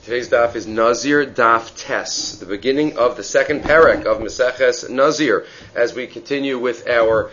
Today's daf is Nazir Daf Tes, the beginning of the second parak of Maseches Nazir, as we continue with our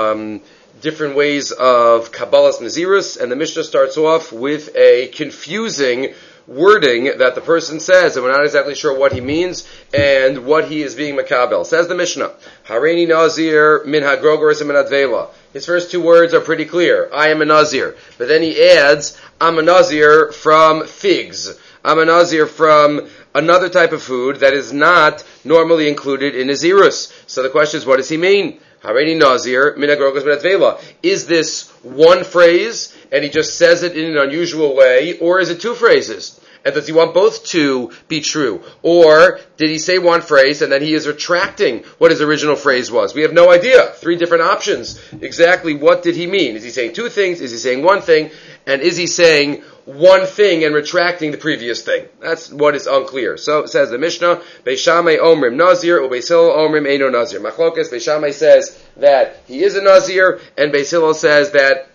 different ways of Kabbalas Nazirus, and the Mishnah starts off with a confusing wording that the person says, and we're not exactly sure what he means and what he is being makabel. Says the Mishnah, Hareini Nazir min hagrogoris min advela. His first two words are pretty clear. I am a Nazir. But then he adds, I'm a Nazir from figs. I'm a Nazir from another type of food that is not normally included in Nazirus. So the question is, what does he mean? Hareini Nazir min hagrogoris min advela. Is this one phrase, and he just says it in an unusual way, or is it two phrases? And does he want both to be true? Or did he say one phrase and then he is retracting what his original phrase was? We have no idea. Three different options. Exactly what did he mean? Is he saying two things? Is he saying one thing? And is he saying one thing and retracting the previous thing? That's what is unclear. So it says the Mishnah, Beis Shammai omrim Nazir, or Beis Hillel omrim eino Nazir. Machlokes, Beis Shammai says that he is a Nazir, and Beis Hillel says that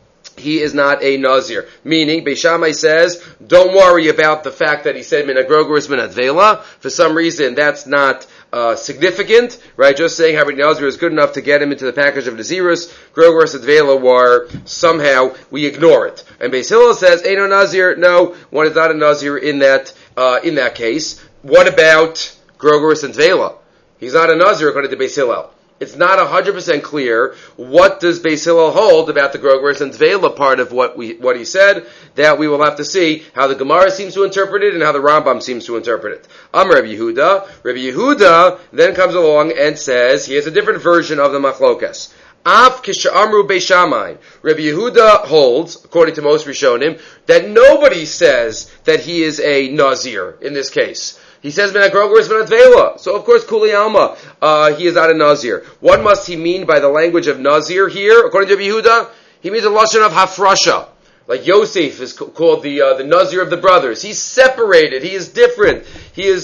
he is not a Nazir. Meaning, Beis Shammai says, don't worry about the fact that he said min hagrogoris min advela. For some reason, that's not significant, right? Just saying Hareini Nazir is good enough to get him into the package of Nazirus. Grogoris advela, or somehow we ignore it. And Beis Hillel says, Eino Nazir, no, one is not a Nazir in that case. What about Grogoris and Dvela? He's not a Nazir according to Beis Hillel. It's not 100% clear what does Beis Hillel hold about the Grogoris and Dvela part of what he said. That we will have to see how the Gemara seems to interpret it and how the Rambam seems to interpret it. Rabbi Yehuda. Rabbi Yehuda then comes along and says he has a different version of the Machlokas. Af kish'amru Beis Shammai. Rabbi Yehuda holds, according to most Rishonim, that nobody says that he is a Nazir in this case. He says, min hagrogoris min advela. So, of course, Kuli Alma, he is not a Nazir. What must he mean by the language of Nazir here? According to Rabbi Yehuda, he means a lashon of hafrasha. Like Yosef is called the Nazir of the brothers. He's separated. He is different. He is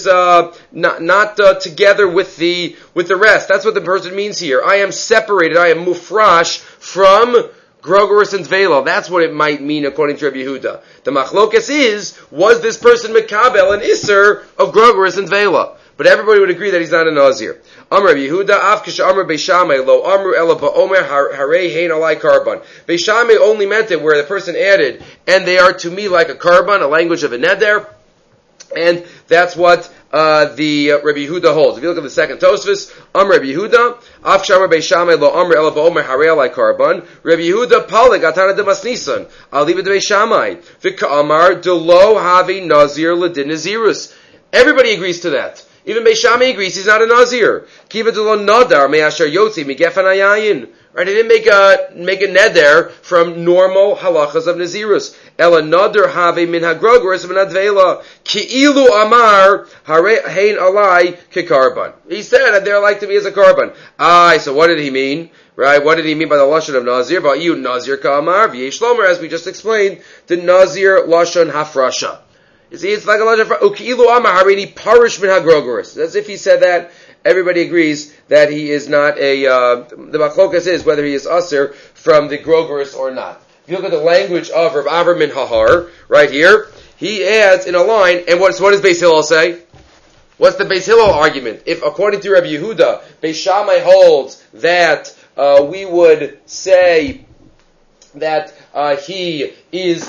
not together with the rest. That's what the person means here. I am separated. I am mufrash from Grogoris and Dvela. That's what it might mean according to Rabbi Yehuda. The machlokas is, was this person Mekabel an Isser of Grogoris and Dvela? But everybody would agree that he's not a Nazir. Amr Rabbi Yehuda, Af Kisha Amr Beis Shammai, Lo Amru Ela Ba'omer Harei Hein Alai Karban. Beis Shammai only meant it where the person added, and they are to me like a karban, a language of a neder. And that's what the Rabbi Yehuda holds. If you look at the second Tosfos, Rabbi Yehuda, Af Shamar Beis Shammai Lo Amr Ela Ba'omer Harei Alai Karban. Rabbi Yehuda Palig Atana Demas Nisan. I'll leave it to Beis Shammai. V'ka Amar Delo Havi Nazir Ladin Nazirus. Everybody agrees to that. Even Beis Shammai agrees he's not a Nazir. Kiva Delo Nadar Me'asher Yotzi Migefan Ayayin. Right, he didn't make a neder from normal halachas of Nazirus. Ela nader have min hagrogoris min advela ki'ilu amar hein alai kekarban. He said that they're like to me as a karban. So what did he mean? Right, what did he mean by the lashon of Nazir? Va'yu Nazir ka'amar v'yesh lomer, as we just explained, the Nazir lashon hafrasha. You see, it's like a lashon uki'ilu amar hareini parish min hagrogoris. As if he said that. Everybody agrees that he is not the machlokas is whether he is usher from the grogoris or not. If you look at the language of Rav Avram min Hahar, right here, he adds in a line, and what does Beis Hillel say? What's the Beis Hillel argument? If, according to Rabbi Yehuda, Beis Shammai holds that we would say that he is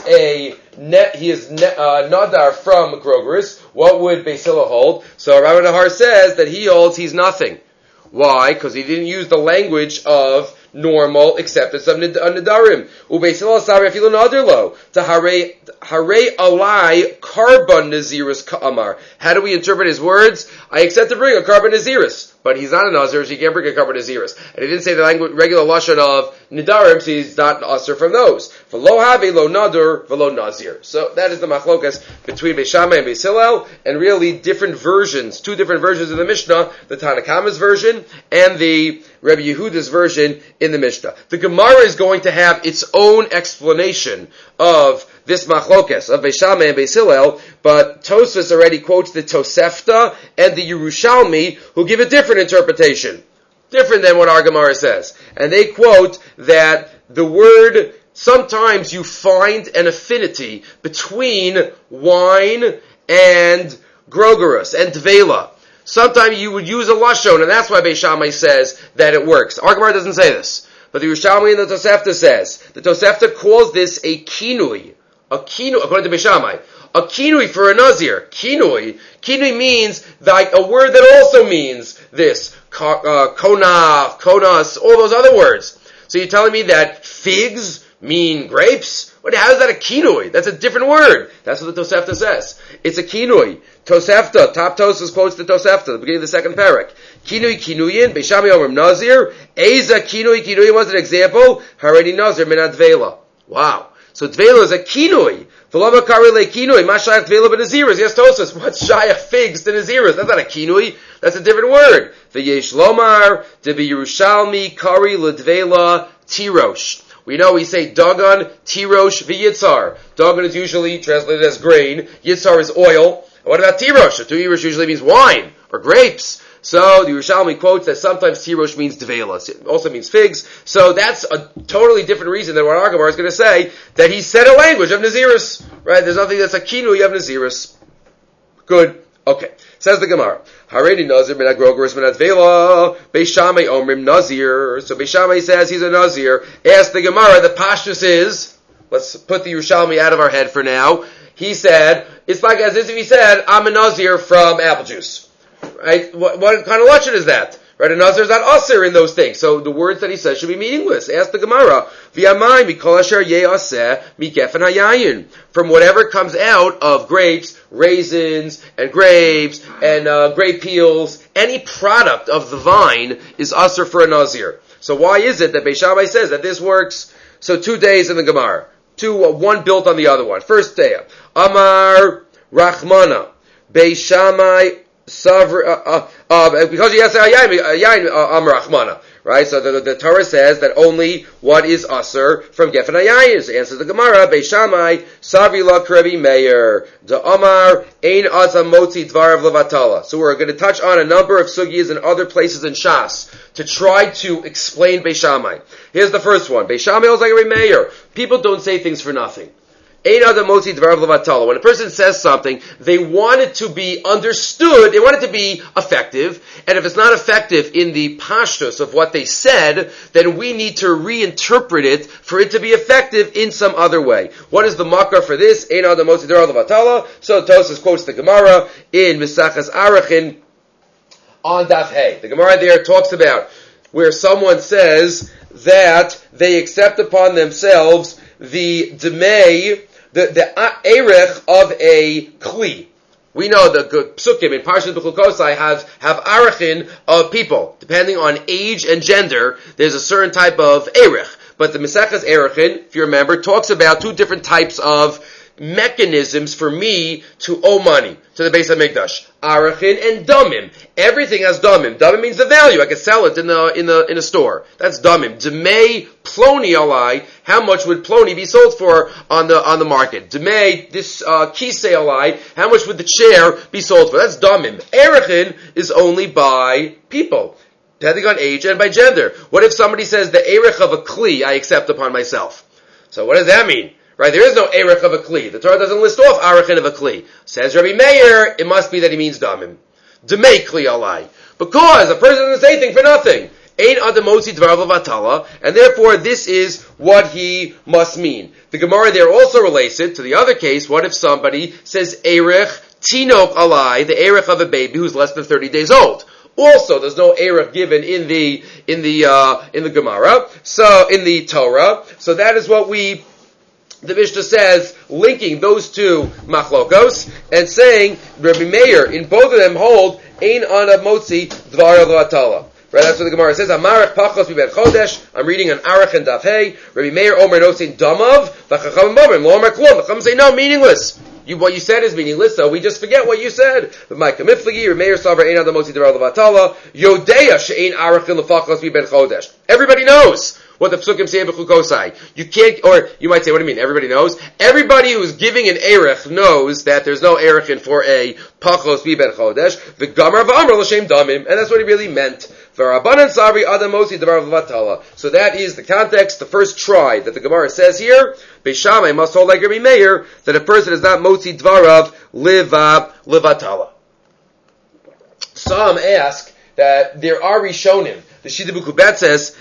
nadar from Grogoris, what would Beis Hillel hold? So Rabbi Nahar says that he holds he's nothing. Why? Because he didn't use the language of normal acceptance of Nadarim. Ubeis Hillel Sari Afilu Nadir Lo to Harei Alai Karban Nazirus Ka'amar. How do we interpret his words? I accept to bring a Karban Nazirus, but he's not a Nazir, so he can't bring a Karban Nazirus. And he didn't say the regular lashon of Nadarim, so he's not usher from those. V'lo Have Lo Nadir V'lo Nazir. So that is the machlokas between Beis Shammai and Beis Hillel, and really different versions, two different versions of the Mishnah, the Tanakama's version and the Rabbi Yehuda's version in the Mishnah. The Gemara is going to have its own explanation of this machlokas of Beis Shammai and Beis Hillel, but Tosfos already quotes the Tosefta and the Yerushalmi, who give a different interpretation, different than what our Gemara says. And they quote that the word, sometimes you find an affinity between wine and grogerus and tvela. Sometimes you would use a lashon, and that's why Beis Shammai says that it works. Our Gemara doesn't say this, but the Yerushalmi and the Tosefta says. The Tosefta calls this a kinui. A kinui, according to Beis Shammai. A kinui for a nazir. Kinui. Kinui means like a word that also means this. Konaf, konas, all those other words. So you're telling me that figs mean grapes? How is that a kinui? That's a different word. That's what the Tosefta says. It's a kinui. Tosefta, top Tosfos quotes the Tosefta, the beginning of the second parak. Kinui kinuyin, Beis Shammai omrim nazir. Eza kinui kinuyin was an example. Haredi nazir min advela. Wow. So dvela is a kinui. V'lama kari le kinui. Ma shayach dvela b'naziras. Yes, Tosfos. What's shayach figs to naziras? That's not a kinui. That's a different word. V'yesh lomar debi Yerushalmi kari ledvela tirosh. We know we say Dagon, Tirosh, V'yitzar. Dagon is usually translated as grain. Yitzar is oil. And what about Tirosh? Tirosh usually means wine or grapes. So the Yerushalmi quotes that sometimes Tirosh means Dvela. It also means figs. So that's a totally different reason than what our Gemara is going to say, that he said a language of Naziris. Right? There's nothing that's a kinui of Naziris. Good. Okay. Says the Gemara. Haredi Nazir min agrogeris min advela. Beis Shammai omrim Nazir. So Beis Shammai says he's a Nazir. Ask the Gemara, the pashtus is, let's put the Yerushalmi out of our head for now. He said, it's like as if he said, I'm a Nazir from apple juice. Right? What kind of lashon is that? Right? A Nazir is not usher in those things. So the words that he says should be meaningless. Ask the Gemara. V'yamai mikol asher ye'aseh mikefen hayayin. From whatever comes out of grapes, raisins, and grapes, and grape peels, any product of the vine is usher for a Nazir. So why is it that Beis Shammai says that this works? So 2 days in the Gemara. One built on the other one. First day. Amar Rachmana. Beis Shammai because he has Rachmana, right? So the Torah says that only what is usher from Gefen HaYayin. So answers the Gemara, Beis Shammai, Savri la Krebi Meir, the Amar, Ein Azam Motzi Dvarav Levatala. So we're going to touch on a number of sugiyas in other places in Shas to try to explain Beis Shammai. Here's the first one. Beis Shammai is like a Meir. People don't say things for nothing. When a person says something, they want it to be understood, they want it to be effective, and if it's not effective in the pashtus of what they said, then we need to reinterpret it for it to be effective in some other way. What is the makar for this? So Tosfos quotes the Gemara in Mesachas Arachin on Daf Hey. The Gemara there talks about where someone says that they accept upon themselves the demei, the erech of a kli. We know the psukim in Parshat B'chukosai have arachin of people. Depending on age and gender, there's a certain type of erech. But the Mesechus Erechin, if you remember, talks about 2 different types of mechanisms for me to owe money to the Beis HaMikdash. Arachin and damim. Everything has damim. Damim means the value. I can sell it in a store. That's damim. Demei ploni alai. How much would ploni be sold for on the market? Demei, this kisei alai. How much would the chair be sold for? That's damim. Arachin is only by people, depending on age and by gender. What if somebody says the erech of a kli I accept upon myself? So what does that mean? Right, there is no erech of a kli. The Torah doesn't list off arachin of a kli. Says Rabbi Meir, it must be that he means damim. Demei kli alai. Because a person doesn't say anything for nothing. Ein adam motzi dvarav levatala, and therefore this is what he must mean. The Gemara there also relates it to the other case. What if somebody says erech tinok alai, the erech of a baby who's less than 30 days old? Also, there's no erech given in the Gemara, so in the Torah. So that is what the Mishnah says, linking those 2 machlokos and saying Rabbi Meir in both of them hold ein ana motzi dvar levatala. Right, that's what the Gemara says. Amarech pachos b'ben chodesh. I'm reading an Arach and Daf Hey. Rabbi Meir omer nosein damav v'chachamim omrim lo omer klum. The Chacham say no, meaningless. What you said is meaningless, so we just forget what you said. My kamiflagi, Rabbi Meir savar ein ana motzi dvar levatala. Yodeya she'ein arachin lefachos b'ben chodesh. Everybody knows what the psukim say in B'chukosai. You can't, or you might say, what do you mean? Everybody knows? Everybody who's giving an erech knows that there's no erechin for a pachos bi ben chodesh. The gamar v'amar l'shem damim, and that's what he really meant. V'Rabbanan Sabri Adam Mosi Devar Levatala. So that is the context, the first try that the Gemara says here. Beis Shammai must hold like Rabbi Meir that a person is not Mosi Dvarav Levatala. Some ask that there are Rishonim. The Shita B'Kubetz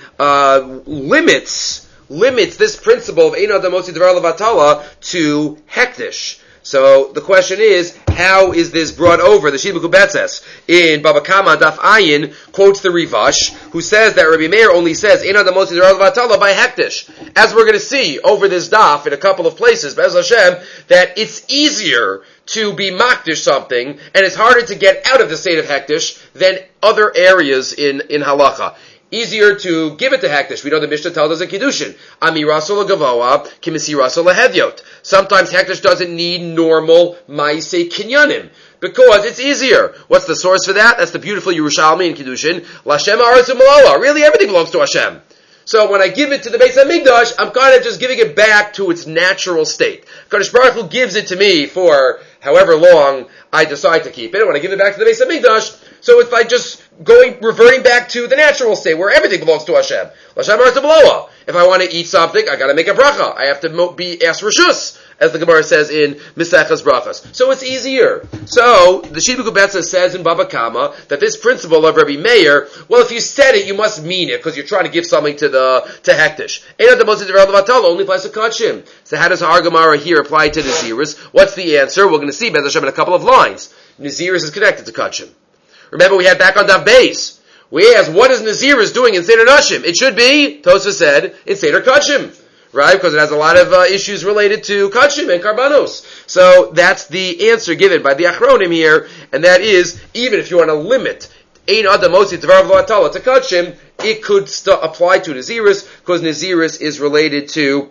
limits this principle of Ein Adam Mosi Dvar Levatala to hektish. So the question is, how is this brought over? The Shita B'Kubetz in Baba Kama Daf Ayin quotes the Rivash, who says that Rabbi Meir only says Ein Adam Mosi Dvar Levatala by hektish. As we're going to see over this daf in a couple of places, Be'ez Hashem, that it's easier to be makdish something, and it's harder to get out of the state of hektish than other areas in halacha. Easier to give it to hektish. We know the Mishnah tells us a kiddushin. Amirasol gavoa kimisirasol hedyot. Sometimes hektish doesn't need normal ma'aseh kinyanim because it's easier. What's the source for that? That's the beautiful Yerushalmi in kiddushin. Lashem haaretz u'maloa. Really, everything belongs to Hashem. So when I give it to the Beis HaMikdash, I'm kind of just giving it back to its natural state. Kadosh Baruch Hu gives it to me for however long I decide to keep it. When I give it back to the Beis HaMikdash, so it's like just reverting back to the natural state where everything belongs to Hashem. Lashem haaretz u'maloa. If I want to eat something, I got to make a bracha. I have to be asked reshus, as the Gemara says in Misechas Brachas. So it's easier. So the Shita B'Kubetz says in Baba Kama that this principle of Rabbi Meir, well, if you said it, you must mean it because you're trying to give something to hektish. Ein Adam Mosi Dvar Levatala only applies to kachim. So how does our Gemara here apply to Naziris? What's the answer? We're going to see Be'ez Hashem in a couple of lines. Naziris is connected to kachim. Remember, we had back on Daf Beis. We asked, what is Naziris doing in Seder Nashim? It should be, Tosfos said, in Seder Kachim. Right? Because it has a lot of issues related to Kachim and Karbanos. So that's the answer given by the Achronim here, and that is, even if you want to limit Ein Adam Mosi Dvar Levatala to Kachim, it could apply to Naziris, because Naziris is related to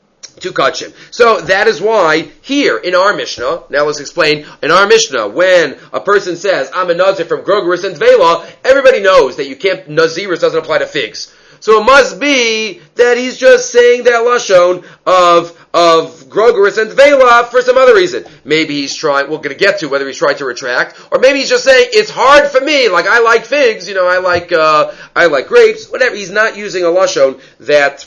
Kachim. So that is why here in our Mishnah, now let's explain, in our Mishnah, when a person says, I'm a Nazir from Grogeris and Tvela, everybody knows that Naziris doesn't apply to figs. So it must be that he's just saying that Lashon of Grogeris and Tvela for some other reason. Maybe he's trying, we're going to get to whether he's trying to retract, or maybe he's just saying, it's hard for me, like I like figs, I like grapes, whatever. He's not using a Lashon that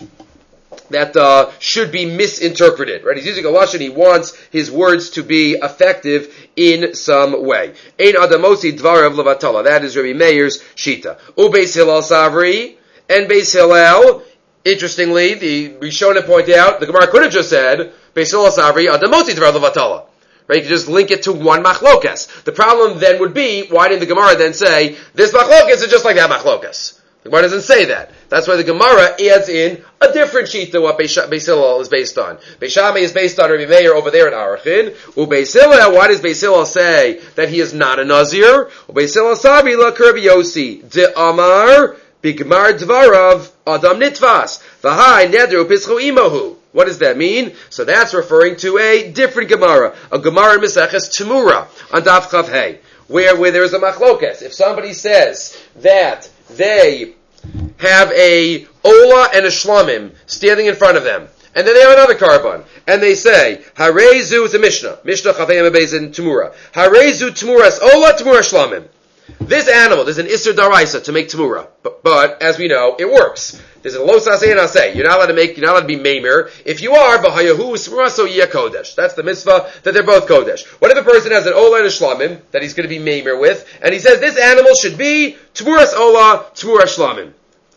should be misinterpreted, right? He's using a lashon. He wants his words to be effective in some way. Ein Adam Mosi Dvarav Levatala. That is Rabbi Meir's shita. Ubeis Hillel Savri and Beis Hillel. Interestingly, the Rishonim point out the Gemara could have just said Beis Hillel Savri Adam Mosi Dvarav Levatala. Right? You could just link it to one machlokas. The problem then would be, why didn't the Gemara then say this machlokas is just like that machlokas? The Gemara doesn't say that. That's why the Gemara adds in a different sheet than what Beis Hillel is based on. Beis Shammai is based on Rabbi Meir over there in Arachin. Beis Hillel, why does Beis Hillel say that he is not a Nazir? Beis Hillel Sabi la Kirbi Yosi. De Amar Bigmar Dvarav Adam Nitvas. V'hai Neder Upischu Imahu. What does that mean? So that's referring to a different Gemara. A Gemara in Meseches Temura on Daf Chav Hey. Where there is a machlokas. If somebody says that they have a Ola and a Shlamim standing in front of them, and then they have another carbon, and they say, Harezu is a Mishnah Chavayim Beis Temura. Harezu Temuras Ola, Temura Shlamim. This animal, there's an Isser Daraisa to make Temura, but as we know, it works. There's a Los Aseh and Aseh. You're not allowed to be Meimer. If you are, V'hayahu Smuraso Yeh Kodesh. That's the mitzvah, that they're both Kodesh. What if a person has an Ola and a Shlamim, that he's going to be Meimer with, and he says this animal should be Temuras Ola, Temuras Shlamim.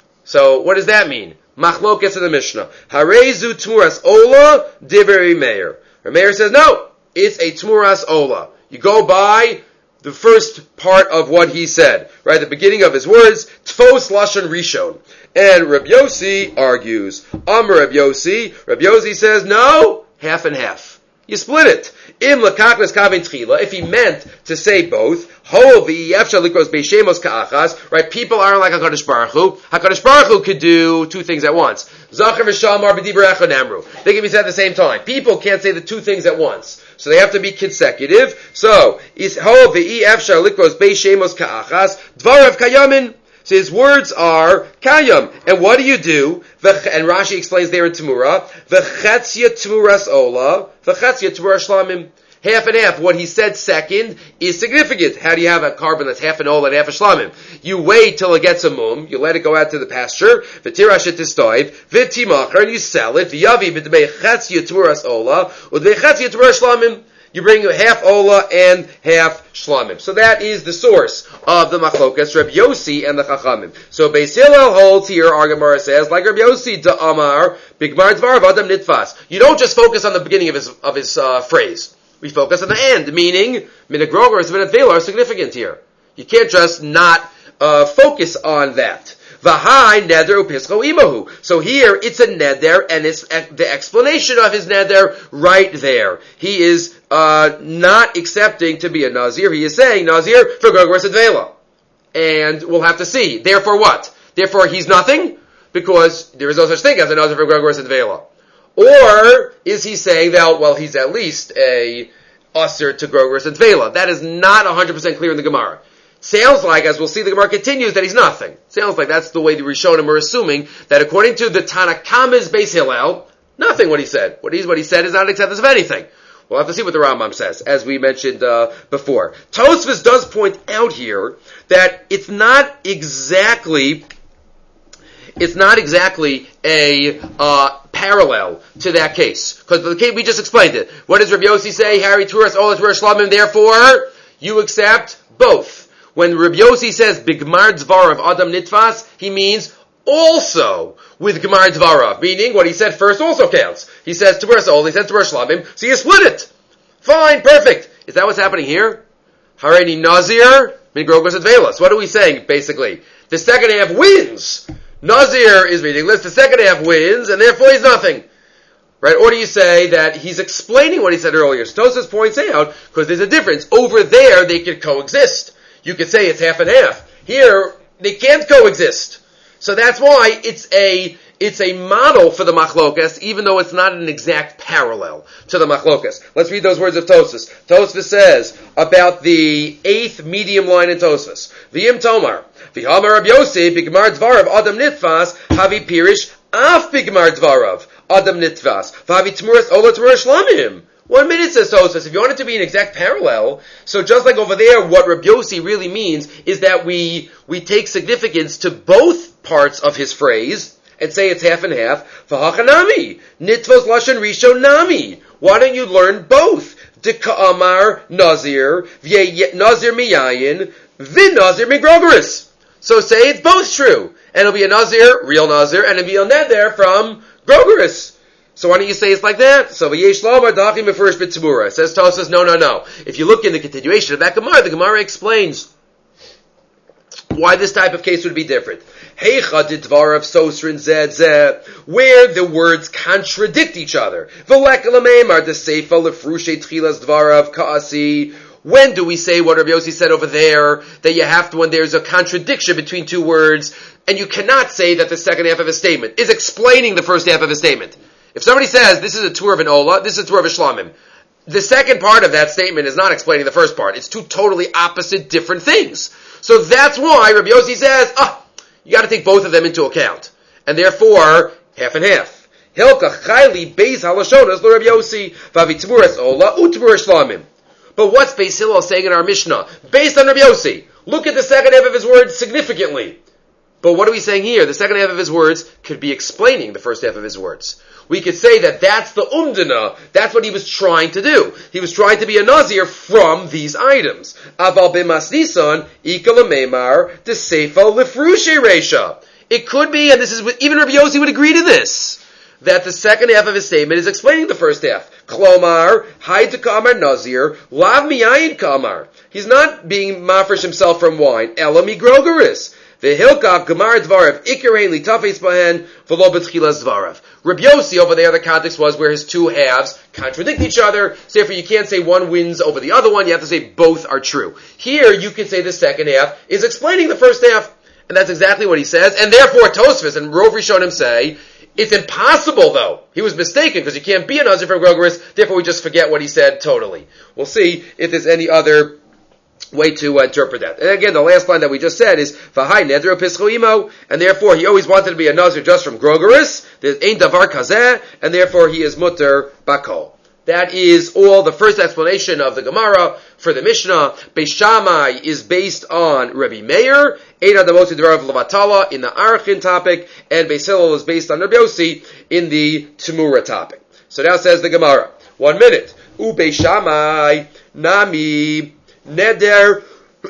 So, what does that mean? Machlokes in the Mishnah. Harezu Temuras Ola, Divrei Meir. Meir says, no, it's a Temuras Ola. You go by the first part of what he said, right? The beginning of his words, Tfos Lashon Rishon. And Reb Yossi argues. Amar Reb Yossi says, no, half and half. You split it. Im lakachnas kavin tchila, if he meant to say both, hovi efshar likros beishemos ka'achas, right? People aren't like HaKadosh Baruch Hu. HaKadosh Baruch Hu could do two things at once. Zachar v'shamar b'divrei echad namru. They can be said at the same time. People can't say the two things at once. So they have to be consecutive. So, is hovi efshar likros beishemos ka'achas, dvarav kayamin. So his words are kayam. And what do you do? And Rashi explains there in Temura, v'chetzia temuras ola, v'chetzia temuras shlamim. half and half. What he said second is significant. How do you have a carbon that's half an ola and half a shlamim? You wait till it gets a mum, you let it go out to the pasture, v'tirash it tistoiv, v'timacher, and you sell it, v'yavi b'dmei chatzia tmuras ola, u'dmei chatzia tmuras shlamim. You bring half ola and half shlamim. So that is the source of the machlokas, Reb Yossi and the Chachamim. So Beis Hillel holds here, our Gemara says, like Reb Yossi, da Amar, Bigmar Dvarav Adam Nitfas. You don't just focus on the beginning of his phrase. We focus on the end, meaning, Minagrogar and Velar are significant here. You can't just not focus on that. V'hai neder upischo imahu. So here it's a neder, and it's the explanation of his neder right there. He is not accepting to be a nazir. He is saying nazir for Grogeres and Vela, and we'll have to see. Therefore, what? Therefore, he's nothing because there is no such thing as a nazir for Grogeres and Vela. Or is he saying that well, he's at least a usher to Grogeres and Vela? That is not 100% clear in the Gemara. Sounds like, as we'll see, the Gemara continues, that he's nothing. Sounds like that's the way the Rishonim are assuming, that according to the Tanakama's Beis Hillel, nothing what he said. What he said is not acceptance of anything. We'll have to see what the Rambam says, as we mentioned before. Tosfos does point out here that it's not exactly a parallel to that case. Because the case, we just explained it. What does Rabbi Yossi say? Harry Turas, Ola Turas Shlamim, therefore, you accept both. When Rabbi Yossi says Bigmar Dvarav Adam Nitfas, he means also with Gemar Dvarav, meaning what he said first also counts. He says Turas Ola, he says Turas Shlamim, so you split it. Fine, perfect. Is that what's happening here? Hareini Nazir, Min Grogeres and Velas. What are we saying, basically? The second half wins. Nazir is meaningless, the second half wins, and therefore he's nothing. Right? Or do you say that he's explaining what he said earlier? So Tosfos points out, because there's a difference. Over there, they could coexist. You could say it's half and half. Here, they can't coexist. So that's why it's a model for the machlokas, even though it's not an exact parallel to the machlokas. Let's read those words of Tosfos. Tosfos says about the 8th medium line in Tosfos. V'yim tomar, v'hamar Rabbi Yossi, b'gmar dvarav adam nitfas, havi pirish af b'gmar dvarav adam nitfas, v'havi tmuras ola tmuras shlamim. 1 minute, says Tosfos. If you want it to be an exact parallel, so just like over there, what Rabbi Yossi really means is that we take significance to both parts of his phrase and say it's half and half. V'hachanami nitvos lashon rishon nami. Why don't you learn both? Dika amar nazir nazir miyayin v'nazir migrogeres. So say it's both true, and it'll be a nazir, real nazir, and it'll be a neder from Grogeres. So why don't you say it's like that? So v'yesh lomar dachim mefurish b'tzibura. Says Tosfos, no. If you look in the continuation of that Gemara, the Gemara explains why this type of case would be different. Heicha didvarav sosrin zed zed, where the words contradict each other. V'lek l'meimar deseifa lefrushe tchilas dvarav ka'asi. When do we say what Rabbi Yossi said over there, that you have to, when there's a contradiction between two words, and you cannot say that the second half of a statement is explaining the first half of a statement. If somebody says, this is a tour of an Ola, this is a tour of a Shlamim, the second part of that statement is not explaining the first part. It's two totally opposite, different things. So that's why Rabbi Yossi says, you got to take both of them into account. And therefore, half and half. Hilka chayli beis halashonas lo Rabbi Yossi, v'avitmuras Ola, utmuras Shlamim. But what's Beis Hillel saying in our Mishnah? Based on Rabbi Yossi. Look at the second half of his words significantly. But what are we saying here? The second half of his words could be explaining the first half of his words. We could say that that's the umdana. That's what he was trying to do. He was trying to be a nazir from these items. Aval b'masnisan ikala meimar deseifa lefrushe reisha. It could be, and this is even Rabbi Yossi would agree to this, that the second half of his statement is explaining the first half. Klomar, hay to kamar nazir, lav miyayin kamar. He's not being mafresh himself from wine. Ela migrogeres. V'hilka gemar dvarav ikarein litafes bahen v'lo b'tchilas dvarav. Rabbi Yossi over there, the context was where his two halves contradict each other. So therefore, you can't say one wins over the other one. You have to say both are true. Here, you can say the second half is explaining the first half, and that's exactly what he says. And therefore, Tosfos and Rov Rishonim say it's impossible. Though he was mistaken because you can't be a nazir from Grogeres. Therefore, we just forget what he said totally. We'll see if there's any other way to interpret that. And again, the last line that we just said is V'hai nedro pischo imo, and therefore he always wanted to be a nazir just from Grogeres. There's ein davar kazeh, and therefore he is mutter bakol. That is all the first explanation of the Gemara for the Mishnah. Beis Shammai is based on Rabbi Meir, Eina Damoti Dvarav Levatala in the Arachin topic, and Beis Hillel is based on Rabbi Yossi in the Temura topic. So now says the Gemara, 1 minute. U Beis Shammai Nami Neder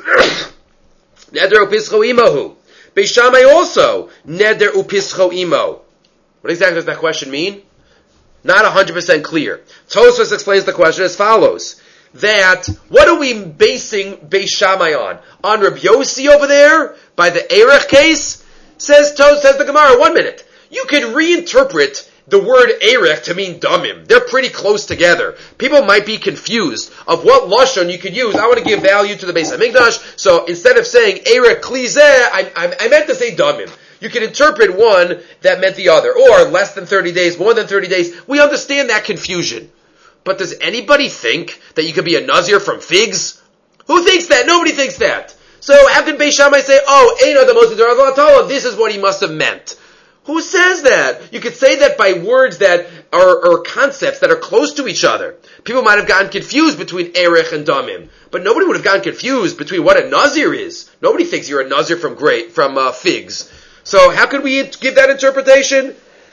Neder Upischo Imahu. Beis Shammai also Neder Upischo Imo. What exactly does that question mean? Not 100% clear. Tosfos explains the question as follows. That, what are we basing Beis Shammai on? On Rabbi Yossi over there? By the Erech case? Says the Gemara, 1 minute. You could reinterpret the word Erech to mean Damim. They're pretty close together. People might be confused of what Lashon you could use. I want to give value to the Beis HaMikdash, so instead of saying Erech Klizeh, I meant to say Damim. You can interpret one that meant the other, or less than 30 days, more than 30 days. We understand that confusion. But does anybody think that you could be a Nazir from figs? Who thinks that? Nobody thinks that. So how can Beis Shammai say, Eino Damoti Dvarav Levatala, this is what he must have meant? Who says that? You could say that by words that are concepts that are close to each other. People might have gotten confused between Erech and Damim, but nobody would have gotten confused between what a Nazir is. Nobody thinks you're a Nazir from figs. So how could we give that interpretation?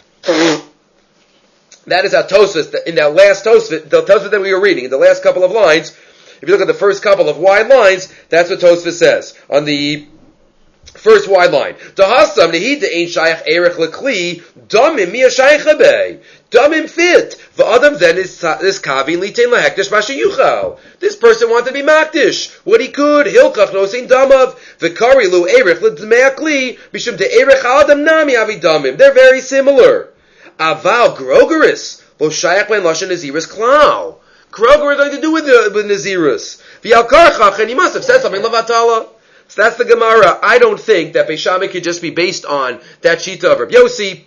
That is how Tosfos, in that last Tosfos, the Tosfos that we were reading, in the last couple of lines, if you look at the first couple of wide lines, that's what Tosfos says. On the first wide line. Dahasam nehida ein shayach erech lekli, damim mi shayach habei. Damim fit. V'adam then is kavin litein lahekdesh mashayuchal. This person wanted to be makdish. What he could, hilkach nosein damav. V'kari lu erech l'dmei akli, mishum de erech adam nami avi damim. They're very similar. Aval grogeris, lo shayach ben lashon naziris klal. Groger has nothing to do with Nazirus. V'yal karchach, and he must have said something levatala. So that's the Gemara. I don't think that Beis Shammai could just be based on that shita of Rabbi Yossi,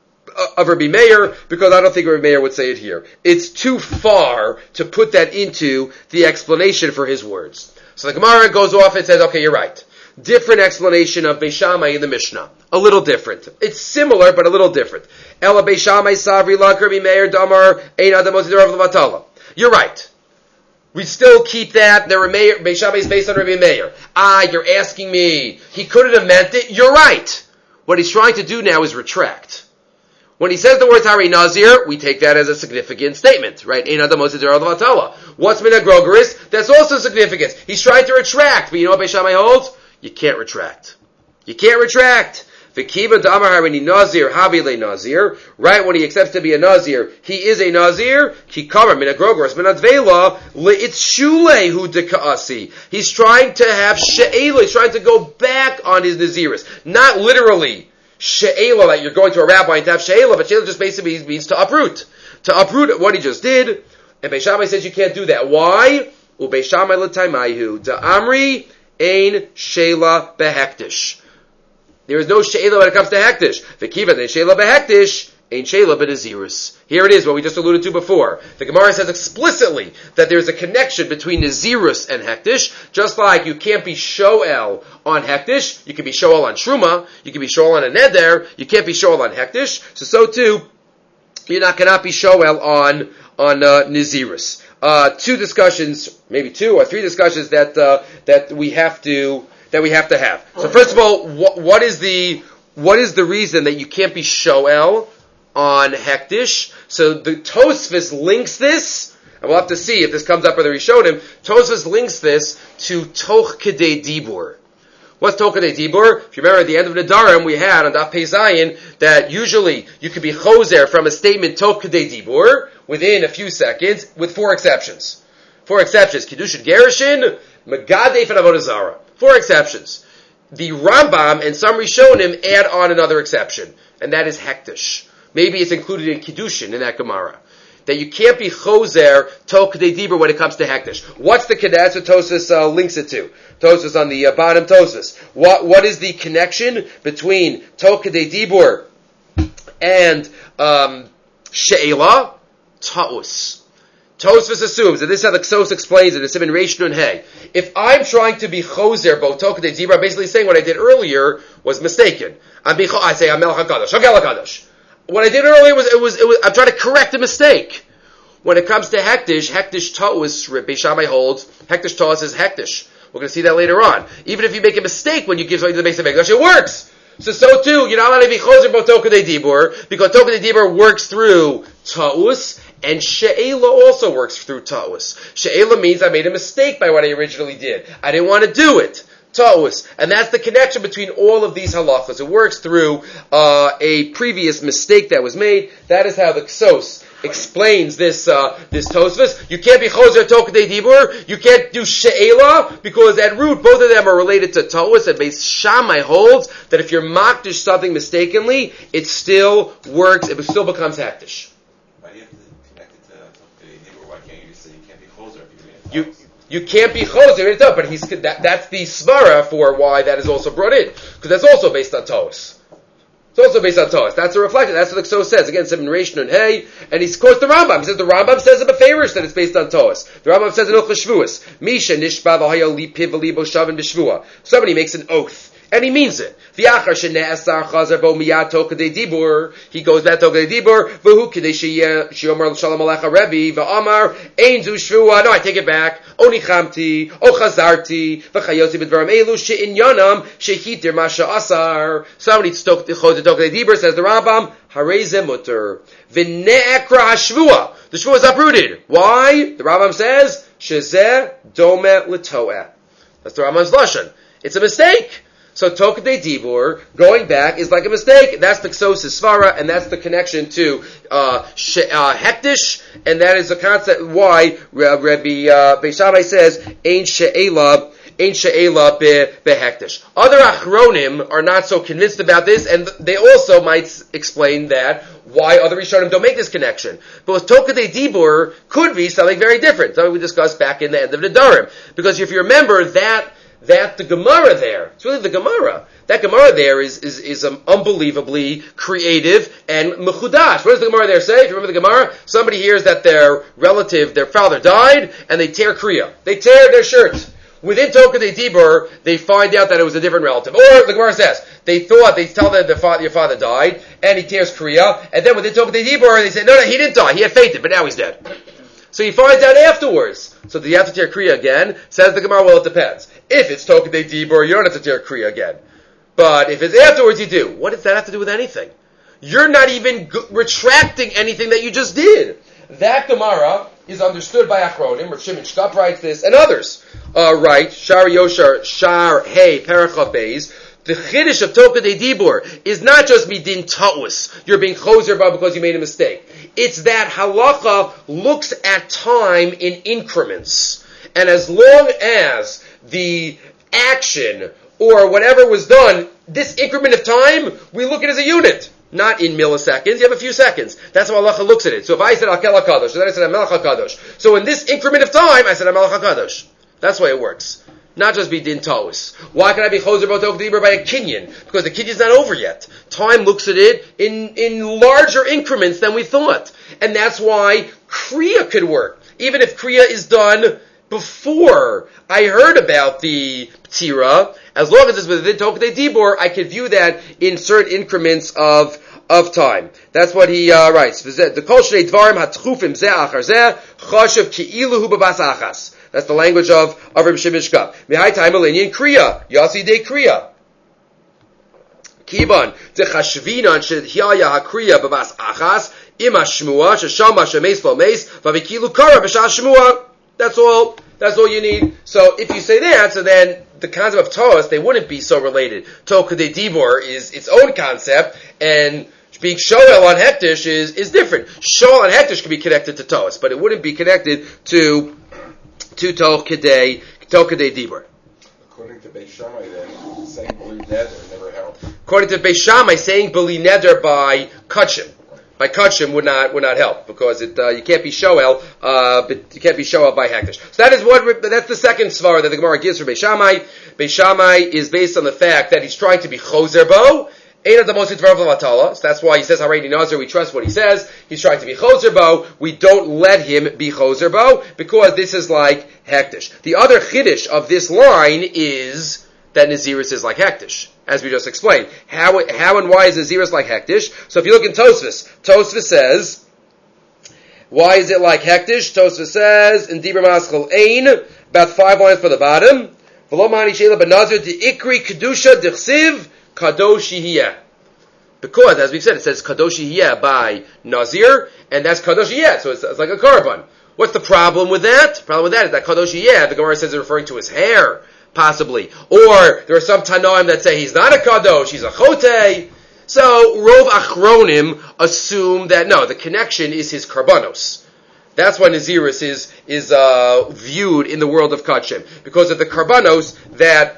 of Rabbi Meir, because I don't think Rabbi Meir would say it here. It's too far to put that into the explanation for his words. So the Gemara goes off and says, okay, you're right. Different explanation of Beis Shammai in the Mishnah. A little different. It's similar, but a little different. Ela Beis Shammai Savri Lak Rabbi Meir Damar Ein Adam Moshe Derav Levatala. You're right. We still keep that. Beis Shammai is based on Rabbi Meir. You're asking me. He couldn't have meant it. You're right. What he's trying to do now is retract. When he says the words Hari Nazir, we take that as a significant statement, right? Ein Adam Moshe Derav Levatala. What's Mina Grogeris? That's also significant. He's trying to retract. But you know what Beis Shammai holds? You can't retract. You can't retract. V'kiva d'amar harini nazir habile nazir. Right when he accepts to be a nazir, he is a nazir. Ki kamar min agrogoros min advela le'itz shulei hu deka'asi. He's trying to have she'ela. He's trying to go back on his naziris. Not literally she'ela, that you're going to a rabbi and to have she'ela, but she'ela just basically means to uproot. To uproot what he just did. And Beis Shammai says you can't do that. Why? U'Beis Shammai l'taimayu da'amri ein she'ela behektish. There is no she'ela when it comes to hektish. V'kiva de she'ela behektish, ain't she'ela b'nazirus. Here it is, what we just alluded to before. The Gemara says explicitly that there's a connection between nazirus and hektish, just like you can't be shoel on hektish, you can be shoel on truma, you can be shoel on a neder, you can't be shoel on hektish, so too, you cannot be shoel on nazirus. Two discussions, maybe 2 or 3 discussions that we have to have. So first of all, what is the reason that you can't be shoel on hektish? So the Tosfos links this, and we'll have to see if this comes up whether he showed him. Tosfos links this to toch kedei dibur. What's toch kedei dibur? If you remember at the end of the Nedarim we had on Daf Pei Zayin that usually you could be choser from a statement toch kedei dibur within a few seconds with 4 exceptions. 4 exceptions. Kiddushin Gerushin, Megadef and Avodah Zarah. 4 exceptions. The Rambam and some Rishonim add on another exception, and that is hektish. Maybe it's included in Kiddushin in that Gemara. That you can't be choser toch kedei dibur when it comes to hektish. What's the connection? That's what Tosfos links it to. Tosfos on the bottom Tosfos. What is the connection between toch kedei dibur and she'ela? Ta'us. Tosfos assumes, and this is how the Ksos explains it, it's in Reish Nun Hey. If I'm trying to be choser, both toch kedei dibur, I'm basically saying what I did earlier was mistaken. I say, I'm Melech HaKadosh, Hagel HaKadosh. What I did earlier was I'm trying to correct a mistake. When it comes to hektish ta'us, Beis Shammai holds, hektish ta'us is hektish. We're going to see that later on. Even if you make a mistake when you give something to the Beis HaMikdash, it works. So too, you're not allowed to be choser about Tokadei Dibur, because Tokadei Dibur works through ta'us, and she'ela also works through ta'us. She'ela means I made a mistake by what I originally did. I didn't want to do it. Ta'us. And that's the connection between all of these halachas. It works through a previous mistake that was made. That is how the Ksos explains this Tosfos. You can't be choser Tokadei Dibur. You can't do she'ela, because at root, both of them are related to ta'us, and Beis Shammai holds that if you're makdish something mistakenly, it still works, it still becomes hektish. Why do you have to connect it to Tokadei Dibur? Why can't you just say you can't be choser if you're doing You can't be choser, but that's the svara for why that is also brought in, because that's also based on ta'us. It's also based on Torah. That's a reflection. That's what the Ksos says. Again, 7 Reish Nun Hey, and he quotes the Rambam. He says the Rambam says in Beferish that it's based on Torah. The Rambam says in Ilchos Shvuos, Misha Nishba V'Haya Li Piv V'Libo Shavin B'Shvua. Somebody makes an oath, and he means it. V'Achar Shene'asar Chazar Bo Miyad Tokadei Dibur. He goes back to Tokadei Dibur. V'Hu Kidei She'Yomer L'Shalom Alecha Rebbe V'Amar Ein Zu Shvua. No, I take it back. Oni Chamti O Chazarti V'Chayotzi B'Dvaram Elu She'in Yanam She'Hitir Masha Asar. Somebody spoke to Tokadei Dibur, says the Rambam. Harei Mutter V'Ne'ekra HaShvua. The Shvua is uprooted. Why? The Rambam says Shezeh Dome L'Toeh. That's the Rambam's lashon. It's a mistake. So Tokadei Dibur, going back, is like a mistake. That's the Ksos Svara, and that's the connection to hektish, and that is the concept why Rabbi Beis Shammai says Ein She'ela behektish. Other Achronim are not so convinced about this, and they also might explain that why other Rishonim don't make this connection. But with Tokadei Dibur could be something very different. Something we discussed back in the end of the Nedarim. Because if you remember that the Gemara there, it's really the Gemara. That Gemara there is unbelievably creative and mechudash. What does the Gemara there say? If you remember the Gemara, somebody hears that their relative, their father died, and they tear kriya. They tear their shirt. Within Tokadei Dibur, they find out that it was a different relative. Or the Gemara says, they tell them your father died, and he tears kriya, and then within Tokadei Dibur, they say, no, he didn't die, he had fainted, but now he's dead. So he finds out afterwards. So do you have to tear kriya again? Says the Gemara, well, it depends. If it's Tokadei Dibur, you don't have to tear kriya again. But if it's afterwards, you do. What does that have to do with anything? You're not even retracting anything that you just did. That Gemara is understood by Achronim. Rav Shimon Shkop writes this, and others write, Shar Yoshar, Shar Hey, Parachav Beis. The Chiddush of Tokadei Dibur is not just midin ta'us, you're being choser because you made a mistake. It's that halacha looks at time in increments. And as long as the action or whatever was done, this increment of time, we look at it as a unit. Not in milliseconds, you have a few seconds. That's how halacha looks at it. So if I said Akel HaKadosh, then I said Amelech HaKadosh. So in this increment of time, I said Amelech HaKadosh. That's the way it works. Not just be din ta'us. Why can I be choser about Tokadei Dibur by a kinyan? Because the kinyan's not over yet. Time looks at it in larger increments than we thought. And that's why kriya could work. Even if kriya is done before I heard about the ptira, as long as it's within Tokadei Dibur, I could view that in certain increments of time. That's what he writes. The kol shnei dvarim hatchufim zeh achar zeh chashav ki'ilu hu b'bas achas. That's the language of Rav Shimon Shkop. Mihai time alinyan kriya. Yasi de kriya. Kiban. Dechashvinan shehiyaya hakriya b'bas achas ima shmua sheshama shemeis lo meis vavikilu kara b'shas shmua. That's all you need. So if you say that, so then the concept of Torah, they wouldn't be so related. Tokadei Dibur is its own concept, and being Shoel on Hektish is different. Shoel on Hektish can be connected to Torah, but it wouldn't be connected to Tokadei Dibur. According to Beis Shammai, then, saying B'li Neder never helped. According to Beis Shammai, saying B'li Neder by Kachim. By Kachim would not help, because you can't be Shoel, but you can't be Shoel by Hektish. So that's the second svara that the Gemara gives for Beis Shammai. Beis Shammai is based on the fact that he's trying to be Choser Bo. So that's why he says Hareini Nazir, we trust what he says. He's trying to be Choser Bo. We don't let him be Choser Bo, because this is like Hektish. The other Chiddush of this line is that Naziris is like Hektish, as we just explained. How and why is Naziris like Hektish? So if you look in Tosfos says, Why is it like hektish? Tosfos says in Dibur Maschil Ein, about 5 lines for the bottom. V'lo mani sheila benazir de'ikri kedusha d'chsiv kadosh yihiyeh. Because, as we've said, it says kadosh yihiyeh by nazir, and that's kadosh yihiyeh, so it's like a korban. What's the problem with that? The problem with that is that kadosh yihiyeh, the Gemara says, is referring to his hair, possibly. Or there are some Tanoim that say he's not a kadosh, he's a chotei. So Rov Achronim assume that no, the connection is his karbanos. That's why Nazirus is viewed in the world of Kachim, because of the karbanos that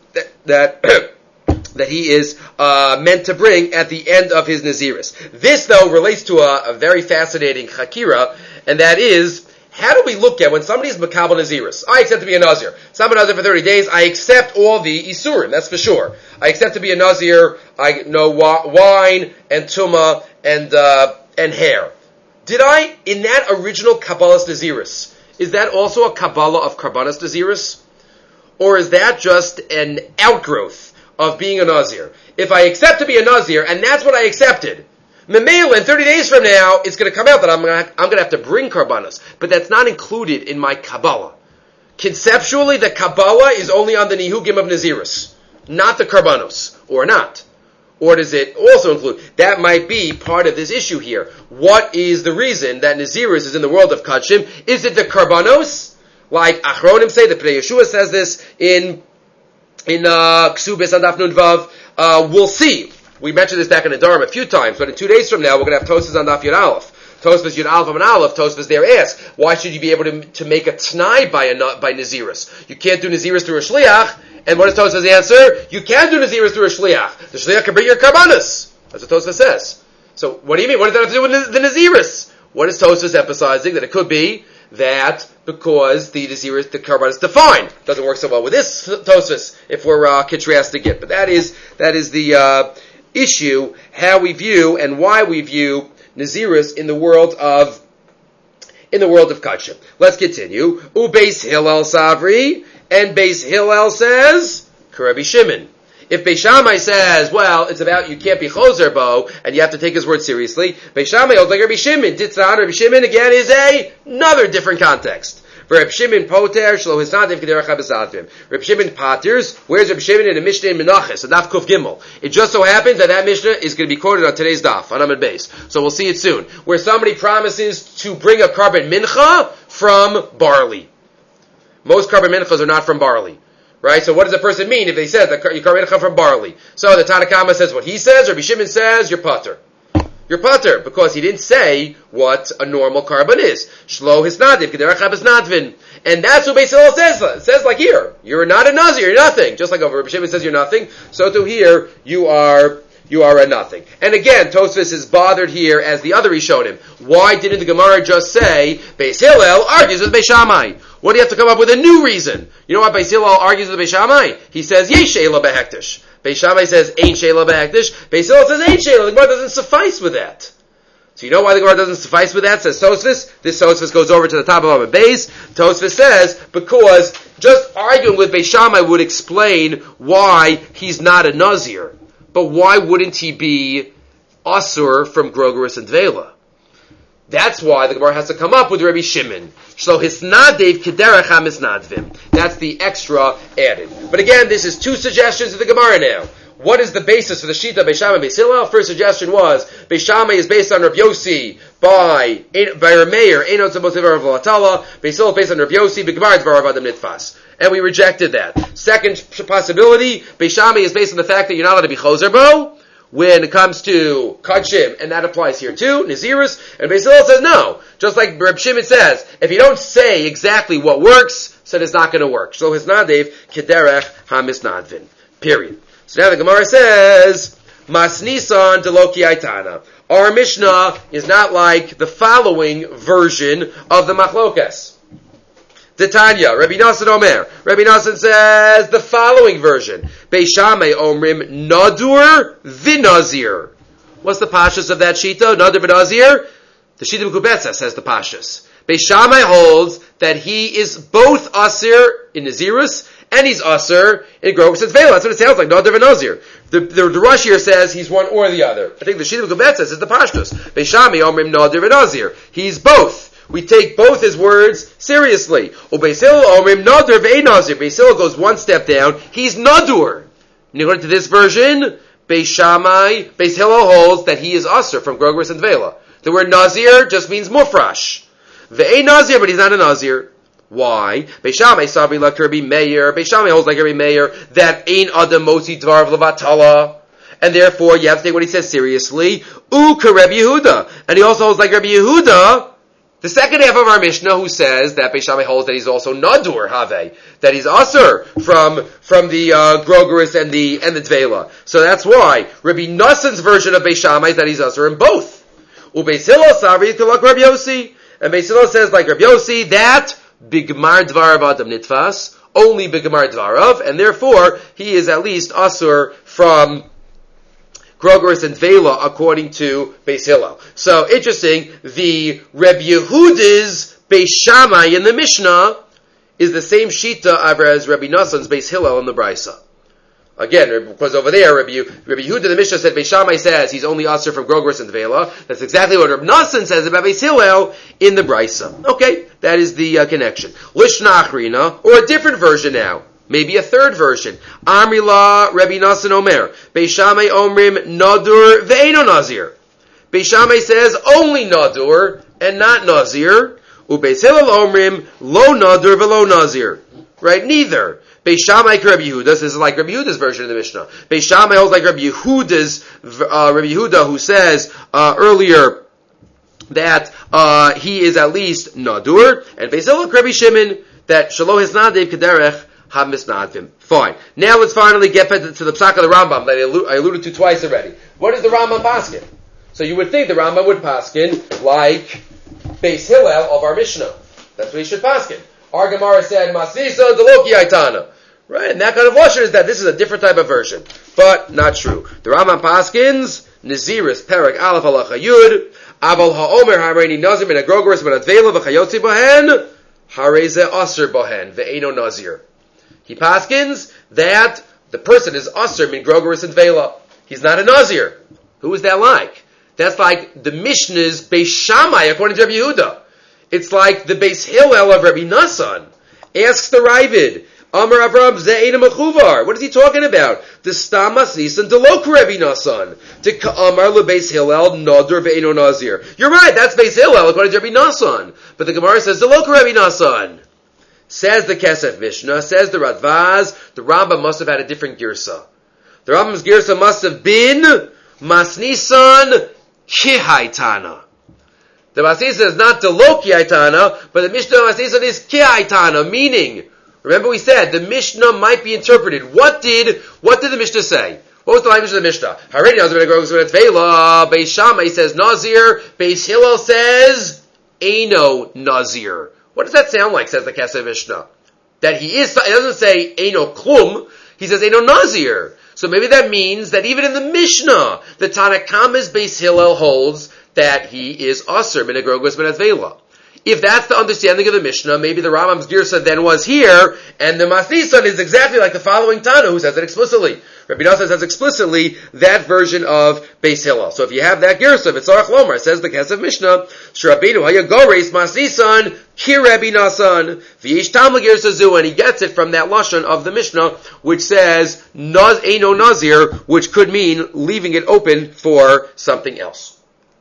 he is meant to bring at the end of his Nazirus. This, though, relates to a very fascinating chakira, and that is, how do we look at when somebody is makabel Nazirus? I accept to be a Nazir. So I'm a Nazir for 30 days. I accept all the Isurim, that's for sure. I accept to be a Nazir. I know wine and tuma and hair. Did I, in that original Kabbalah's Nazirus, is that also a Kabbalah of Karbanas Nazirus? Or is that just an outgrowth of being a Nazir? If I accept to be a Nazir, and that's what I accepted, Memela, in 30 days from now, it's going to come out that I'm going to have to bring Karbanas. But that's not included in my Kabbalah. Conceptually, the Kabbalah is only on the Nihugim of Nazirus, not the Karbanos, or not. Or does it also include? That might be part of this issue here. What is the reason that Nazirus is in the world of Kachim? Is it the Karbanos? Like Achronim say, the Pnei Yeshua says this in Ksubis and Daf Nun Vav. We'll see. We mentioned this back in the Dharma a few times, but in 2 days from now, we're going to have Tosfos on Daf Yud Aleph. Tosfos Yud Aleph and Aleph, Tosfos there asks, why should you be able to make a T'nai by Nazirus? You can't do Nazirus through a Shliach, and what does Tosfos answer? You can do Nazirus through a Shliach. The Shliach can bring your Karbanos. That's what Tosfos says. So, what do you mean? What does that have to do with the Nazirus? What is Tosfos emphasizing? That it could be that because the Nazirus, the Karban is defined. Doesn't work so well with this Tosfos if we're contrasting it. But that is the issue, how we view and why we view Nazirus in the world of Kachim. Let's continue. Beis Hillel Savri, and Beis Hillel says, Rabbi Shimon. If Beis Shammai says, well, it's about you can't be choser bo, and you have to take his word seriously, Beis Shammai holds like Rabbi Shimon. Ditzran, Rabbi Shimon again is another different context. For Rabbi Shimon poter shlo hisnadim k'derech habesatvim. Rabbi Shimon paters. Where's Rabbi Shimon in the Mishnah in Menachos, Daf Kuf Gimel? It just so happens that Mishnah is going to be quoted on today's Daf on Amud Beis. So we'll see it soon. Where somebody promises to bring a carbon mincha from barley. Most carbon minchas are not from barley. Right? So what does a person mean if they say that you carbon mincha from barley? So the Tanna Kama says what he says, Rabbi Shimon says, you're pater. You're pater, because he didn't say what a normal carbon is. Shlo hisnadiv, k'derech habesnadvin. And that's what Beis Hillel says. It says like here, you're not a Nazir, you're nothing. Just like over Rabbi Shimon says you're nothing, so to here, you are a nothing. And again, Tosfos is bothered here as the other Rishonim. Why didn't the Gemara just say, Beis Hillel argues with Beis Shammai? What do you have to come up with a new reason? You know what Beis Hillel argues with Beis Shammai? He says, Yesh she'ela behektish. Beis Shammai says, ain't she'ela behektish. Beis Hillel says, ain't she'ela. The Gemara doesn't suffice with that. So you know why the Gemara doesn't suffice with that, says Tosfos? This Tosfos goes over to the top of Amud Beis. Tosfos says, because just arguing with Beis Shammai would explain why he's not a Nazir. But why wouldn't he be Asur from Grogerus and Dvela? That's why the Gemara has to come up with Rabbi Shimon. So hisnadev k'derech hamisnadvim. That's the extra added. But again, this is 2 suggestions of the Gemara now. What is the basis for the Shita Beis Shammai Beis Hillel? First suggestion was Beis Shammai is based on Rav Yossi by Rameir Einot Zabotiv Rav Latala. Beis Hillel based on Rav Yossi B'Gemar Dvar Rav Adam Nitfas, and we rejected that. Second possibility, Beis Shammai is based on the fact that you're not allowed to be choser bo when it comes to Kachim, and that applies here too, Nazirus. And Beis Hillel says no. Just like Reb Shimon says, if you don't say exactly what works, so it's not going to work. So hisnadev k'derech hamisnadvin. Period. So now the Gemara says, Mas Nisan deloki aitana. Our Mishnah is not like the following version of the Machlokas. Tanya, Rabbi Nassan Omer. Rabbi Nassan says the following version. Beis Shammai Omrim Nadur V'Nazir. What's the pashas of that shita? Nadur V'Nazir? The shita Mekubetza says the pashas. Beis Shammai holds that he is both Asir in Nazirus and he's Asir in Grogerus and Dvela. That's what it sounds like, Nadur V'Nazir. The Rush here says he's one or the other. I think the shita Mekubetza says the pashas. Beis Shammai Omrim Nadur V'Nazir. He's both. we take both his words seriously. Beis Hillel omrim nadur ve'ein nazir. Beis Hillel goes one step down. He's nadur. And according to this version, Beis Hillel holds that he is asur from Grogris and Vela. The word nazir just means mufrash. Ve'ein nazir, but he's not a nazir. Why? Beis Shammai sabri like Rabbi Meir. Beis Shammai holds like Rabbi Meir that ein adam motzi dvar v'levatala. And therefore, you have to take what he says seriously. Uka Rabbi Yehuda. And he also holds like Rabbi Yehuda, the second half of our Mishnah, who says that Beis Shammai holds that he's also Nadur Have, that he's Asur from the Grogeris and the Tvela. So that's why Rabbi Nassan's version of Beis Shammai is that he's Asur in both. Beis Hillel Sabri like Rabbi Yossi. And Beis Hillel says like Rabbi Yossi that Bigmar Dvarav Adam Nitfas, only Bigmar Dvarav, and therefore he is at least Asur from Grogeris and Vela, according to Beis Hillel. So, interesting, the Reb Yehuda's Beis Shammai in the Mishnah is the same Shita as Rabbi Nassan's Beis Hillel in the Brisa. Again, because over there, Rabbi Yehuda, the Mishnah said, Beis Shammai says he's only Asur from Grogeris and Vela. That's exactly what Rabbi Nassan says about Beis Hillel in the Brisa. Okay, that is the connection. Lishna Achrina, or a different version now. Maybe a third version. Amrila Rabbi Nassan Omer. Beis Shammai Omrim Nadur ve'eino Nazir. Beis Shammai says only Nadur and not Nazir. Ubeis Hillel Omrim Lo Nadur ve'lo Nazir. Right? Neither. Beis Shammai Rabbi Yehuda. This is like Rabbi Yehuda's version of the Mishnah. Beis Shammai holds like Rabbi Yehuda who says earlier that he is at least Nadur. And Beis Hillel Rabbi Shimon that Shalo Hisnadev Kederech Fine. Now let's finally get to the psak of the Rambam that I alluded to twice already. What is the Rambam paskin? So you would think the Rambam would paskin like Beis Hillel of our Mishnah. That's what he should paskin. Our Gemara said, Masnisa Deloki Aitana. Right? And that kind of lashon is that this is a different type of version. But not true. The Rambam paskins, Naziris, Perek, Aleph, Halacha, Yud, Aval HaOmer, Hareini Nazir, Ben Agrogoris, Ben Advela, V'chayotzi Bohen, Hareze Aser Bohen, Ve'eno Nazir. He paskins that the person is Asur min Grogeris and Vela. He's not a Nazir. Who is that like? That's like the Mishnah's Beis Shammai according to Rabbi Yehuda. It's like the Beis Hillel of Rabbi Nassan. Asks the Ravid, Amar Avram Ze'ena Mechuvar. What is he talking about? The Stamas Nisan Delok Rabbi Nassan. To Amar LeBeis Hillel Nadur Ve'eno Nazir. You're right, that's Beis Hillel according to Rabbi Nassan. But the Gemara says Delok Rabbi Nassan. Says the Kesef Mishnah, says the Radvaz, the Rambam must have had a different girsa. The Rambam's girsa must have been Masnisan Kihaitana. The Masnisan is not Delok Kihaitana, but the Mishnah Masnisan is Kihaitana, meaning, remember we said, the Mishnah might be interpreted. What did the Mishnah say? What was the language of the Mishnah? Haredi Nazir Grogeris Vela, Beis Shammai says Nazir, Beis Hillel says Eino Nazir. What does that sound like, says the Kesef Mishnah? That he is, it doesn't say Eino Klum, he says Eino Nazir. So maybe that means that even in the Mishnah, the Tanakama's Beis Hillel holds that he is Asur, min Agrogoris ben Advela. If that's the understanding of the Mishnah, maybe the Rambam's Girsa then was here, and the Masnisan is exactly like the following Tana, who says it explicitly. Rabbi Nassan says explicitly that version of Beis Hillel. So if you have that Girsa, V'tzarach Lomar, says the Kesef Mishnah, Sh'Rabbeinu hayagores Masnisan ki Rabbi Nassan v'yish tam l'Girsa zu, and he gets it from that lashon of the Mishnah, which says Eino Nazir, which could mean leaving it open for something else.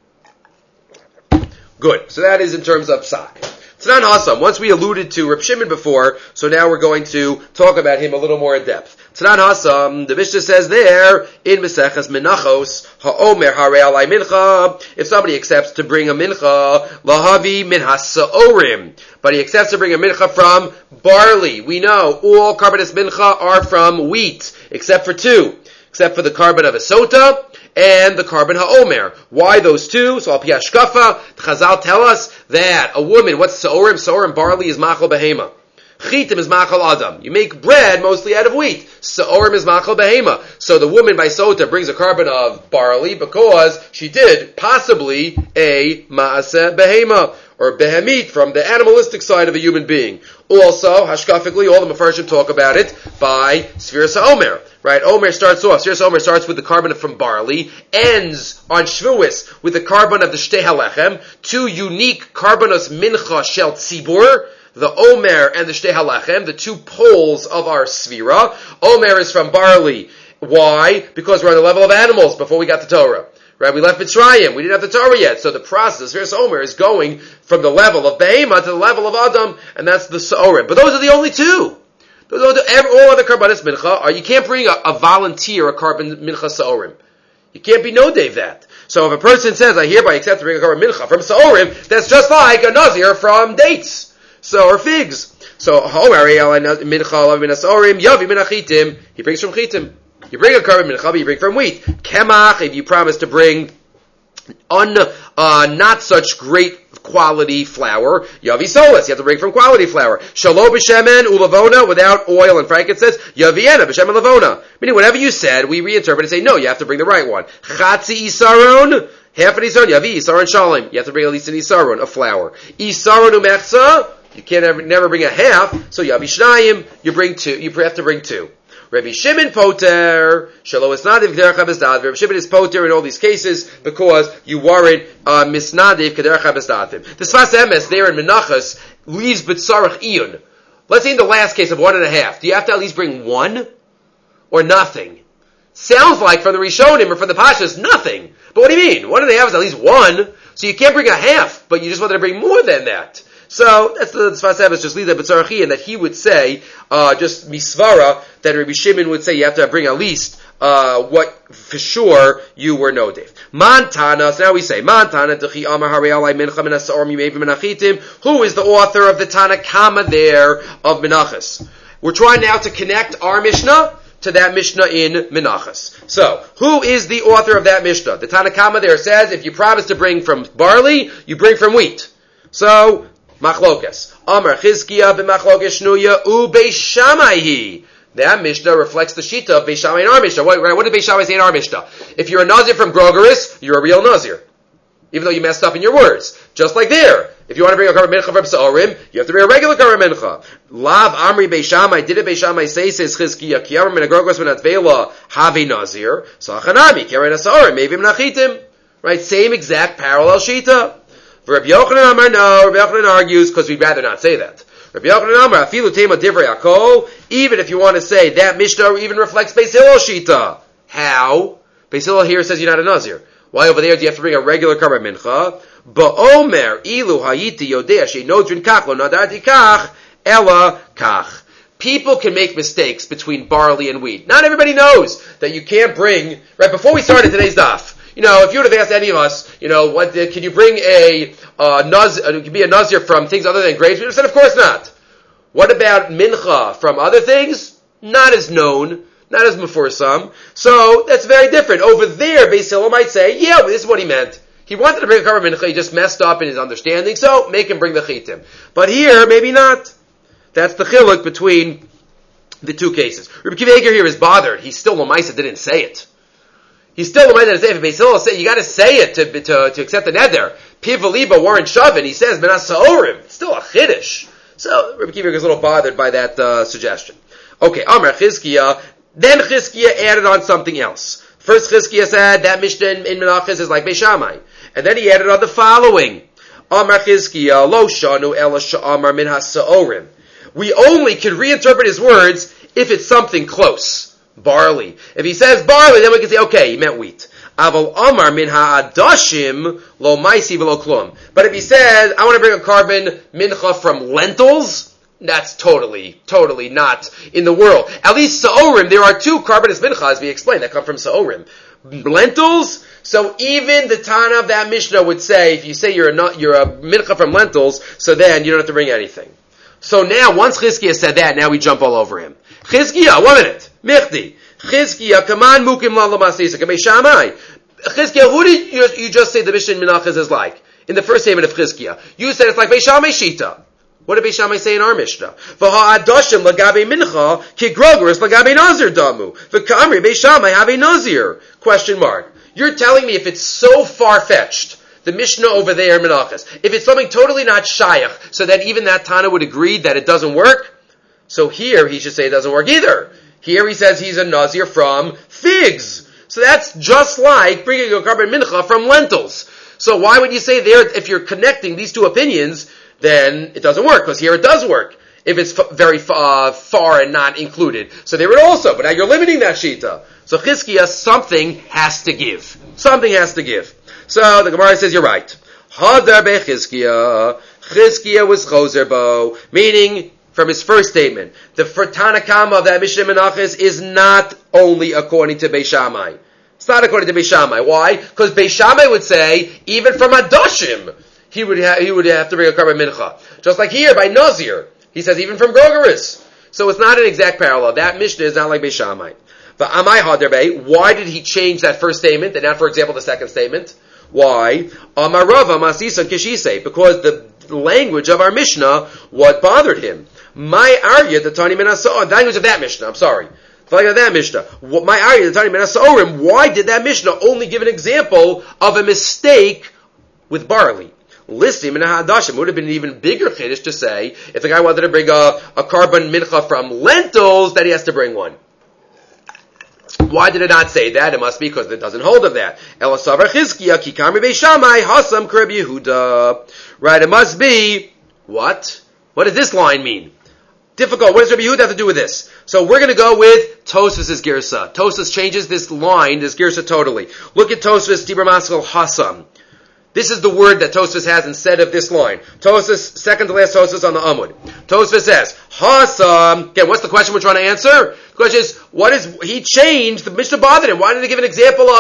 Good. So that is in terms of psak. Tanan Hasam. Once we alluded to Reb Shimon before, so now we're going to talk about him a little more in depth. Tanan Hasam, the Mishnah says there, in Meseches Menachos, Ha'omer Harei Alai Mincha, if somebody accepts to bring a mincha, Lahavi Min HaSa'orim, but he accepts to bring a mincha from barley. We know all karbanos mincha are from wheat, except for two. Except for the carbon of a sota and the carbon ha'omer. Why those two? So al pi hashkafa, the Chazal tell us that a woman, what's sa'orim? Sa'orim barley is machal behema. Chitim is machal adam. You make bread mostly out of wheat. Sa'orim is machal behema. So the woman by sota brings a carbon of barley because she did possibly a ma'aseh behema. or behemit from the animalistic side of a human being. Also, hashkafically, all the Mefarshim talk about it by Sfiras HaOmer. Right? Omer starts off, Sfiras HaOmer starts with the carbon from barley, ends on Shvuos with the carbon of the Shtei HaLechem, two unique carbonos mincha shel tzibur, the Omer and the Shtei HaLechem, the two poles of our Sfira. Omer is from barley. Why? Because we're on the level of animals before we got the Torah. Right? We left Mitzrayim. We didn't have the Torah yet. So the process, Sfiras Omer, is going from the level of Behema to the level of Adam, and that's the Sa'orim. But those are the only two. All other karbanis mincha you can't bring a volunteer a carbon mincha Sa'orim. You can't be no-dave that. So if a person says, I hereby accept to bring a carbon mincha from Sa'orim, that's just like a Nazir from dates. So, or figs. So, mincha he brings from chitim. You bring a carbon mincha, but you bring from wheat. Kemach, if you promise to bring not such great quality flour, yavi solas, you have to bring from quality flour. Shalo b'shemen ulavona, without oil and frankincense, yaviena b'shemen lavona. Meaning, whatever you said, we reinterpret and say, no, you have to bring the right one. Chatzi isaron, half an isaron, yavi isaron shalim. You have to bring at least an isaron, a flour. Isaron umechza, you can't never bring a half, so yavi shnayim, you bring two, you have to bring two. Rabbi Shimon poter, shelo isnadiv k'derech habesdatim. Rabbi Shimon is poter in all these cases because you warrant misnadiv k'derech habesdatim. The Sfas Emes there in Menachos leaves b'tzarech iyun. Let's say in the last case of 1.5, do you have to at least bring one or nothing? Sounds like from the Rishonim or from the Pashas, nothing. But what do you mean? 1.5 is at least one, so you can't bring a half, but you just wanted to bring more than that. So that's the Sfas Emes just leave that b'tzarech and that he would say just misvara that Rabbi Shimon would say you have to bring at least what for sure you were no Dave. Mantana. So now we say Mantana dechi amar harei alai mincha min hasaorim yimevim menachitim. Who is the author of the Tanakama there of Menachos? We're trying now to connect our Mishnah to that Mishnah in Menachos. So, who is the author of that Mishnah? The Tanakama there says if you promise to bring from barley, you bring from wheat. So, Machlokas. Amar Chizkiya b'machlokes shnuya u'beis Shammai. That Mishnah reflects the Shita of Beis Shammai in our Mishnah. What did Beis Shammai say in our Mishnah? If you're a Nazir from Grogeris, you're a real Nazir. Even though you messed up in your words. Just like there. If you want to bring a carbon mincha from Sa'orim, you have to bring a regular carbon mincha. Lav Amri Beis Shammai. Did it Beis Shammai say, says Chizkiya, Ki Amri min Grogeris min Atvela, Have Nazir. So Achanami, Keren HaSa'orim, Maybe Menachitim. Right? Same exact parallel Shita. Rabbi Yochanan Amar no. Rabbi Yochanan argues because we'd rather not say that. Rabbi Yochanan Amar afilu tema divrei hakol. Even if you want to say that Mishnah even reflects Beis Hillel Shita. How? Beis Hillel here says you're not a Nazir. Why over there do you have to bring a regular carbon mincha? Ba'omer ilu hayiti yodea she'nodrin kach lo nadarti kach ela kach. People can make mistakes between barley and wheat. Not everybody knows that you can't bring. Right before we started today's daf. If you would have asked any of us, what can you bring a Nazir from things other than grapes? We would have said, of course not. What about mincha from other things? Not as known, not as mefursam. So that's very different. Over there, Beis Hillel might say, yeah, but this is what he meant. He wanted to bring a carbon mincha, he just messed up in his understanding, so make him bring the chitim. But here, maybe not. That's the chiluk between the two cases. Rabbi Akiva Eiger here is bothered. He still Lamaisa didn't say it. He's still the man that say if Beis Hillel say you got to say it to accept the neder. Piv v'liba Warren Shavin. He says Benas Sa'orim. It's still a chiddush. So Rabbi Akiva is a little bothered by that suggestion. Okay, Amar Chizkiya. Then Chizkiya added on something else. First Chizkiya said that Mishnah in Menachos is like Beis Shammai, and then he added on the following. Amar Chizkiya lo shanu ela sha'amar min haSa'orim. We only can reinterpret his words if it's something close. Barley. If he says barley, then we can say, okay, he meant wheat. Aval Amar min ha'adashim lo maisi v'lo klum. But if he says, I want to bring a carbon mincha from lentils, that's totally not in the world. At least Sa'orim, there are two carbonous mincha, as we explained, that come from Sa'orim. Lentils, so even the Tana of that Mishnah would say, if you say you're a mincha from lentils, so then you don't have to bring anything. So now, once Chizkiya said that, now we jump all over him. Chizkiya, 1 minute. Michti. Chizkiya, kaman mukim la lamasisa, Beis Shammai. Chizkiya, who did you just say the Mishnah in Menachos is like? In the first statement of Chizkiya. You said it's like Beis Shammai Shita. What did Beis Shammai say in our Mishnah? V'ha'adashim lagabe mincha, ki grogeris lagabe nazir damu. V'kamri Beis Shammai have a nazir. Question mark. You're telling me if it's so far-fetched the Mishnah over there in Menachos. If it's something totally not Shayach, so that even that Tana would agree that it doesn't work, so here he should say it doesn't work either. Here he says he's a Nazir from figs. So that's just like bringing a carbon mincha from lentils. So why would you say there, if you're connecting these two opinions, then it doesn't work, because here it does work, if it's very far and not included. So there it also, but now you're limiting that shita. So Chizkiah, something has to give. Something has to give. So the Gemara says, you're right. Hadar be Chizkiah. Chizkiah was choser bo, meaning, from his first statement, the Tana Kama of that Mishnah Menachos is not only according to Beis Shammai. It's not according to Beis Shammai. Why? Because Beis Shammai would say, even from Adashim, he would have to bring a carbon mincha. Just like here, by Nazir, he says even from Grogeris. So it's not an exact parallel. That Mishnah is not like Beis Shammai. But Amai Haderbe, why did he change that first statement and not, for example, the second statement? Why? Amarava Masisan Kishise, because the language of our Mishnah, what bothered him? My Arya, the Tani Menasa'orim, the language of that Mishnah, I'm sorry. The language of that Mishnah. My Arya, the Tani Menasa'orim, why did that Mishnah only give an example of a mistake with barley? Listim and Hadashim would have been an even bigger chiddush to say, if the guy wanted to bring a carbon mincha from lentils, that he has to bring one. Why did it not say that? It must be because it doesn't hold of that. Elasavar Chizkiah, ki kamri Beis Shammai, hasam krib Yehuda. Right, it must be, what? What does this line mean? Difficult. What does Rabbi Yehuda have to do with this? So we're going to go with Tosfos' Girsa. Tosfos changes this line, this Girsa totally. Look at Tosfos, Dibur Maskal, hasam. This is the word that Tosfos has instead of this line. Tosfos, second to last Tosfos on the Amud. Tosfos says, hasam. Again, what's the question we're trying to answer? The question is, he changed, the Mishnah bothered him. Why did he give an example